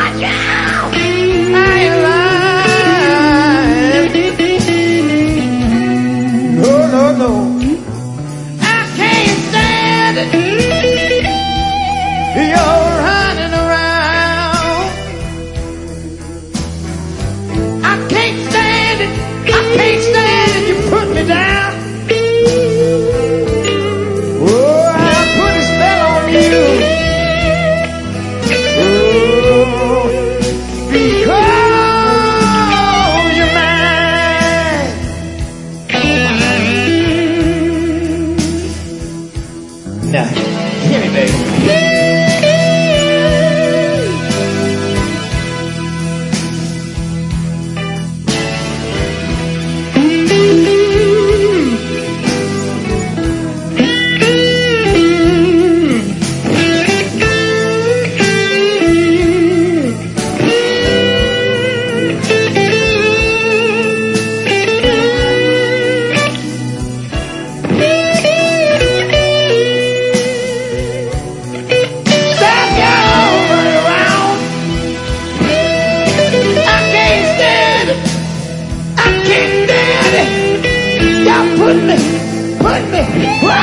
watch out. I ain't lying. No, no, no. I can't stand it. You're running around. I can't stand it. I can't stand it. You put me down. Now, hear me, baby. Put me, wow,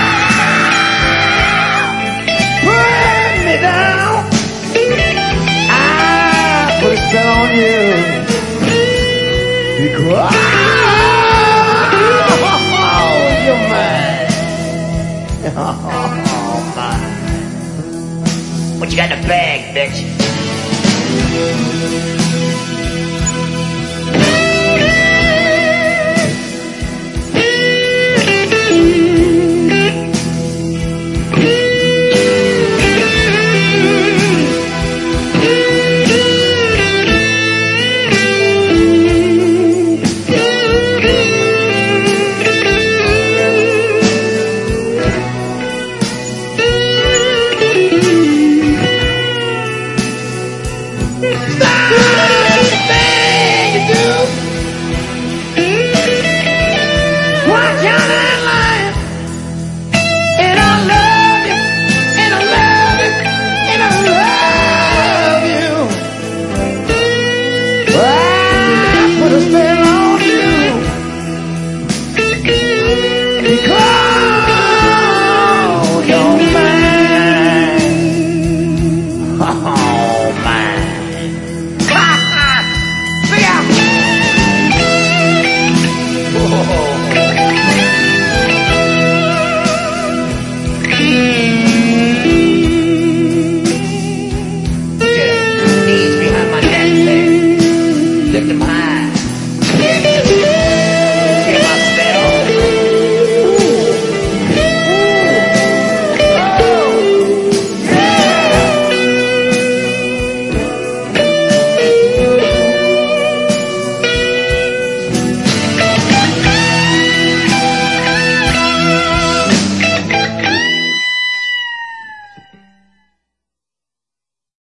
put me down. I put a spell on you because you're mine. Oh, mine. What you got in the bag, bitch? Stop!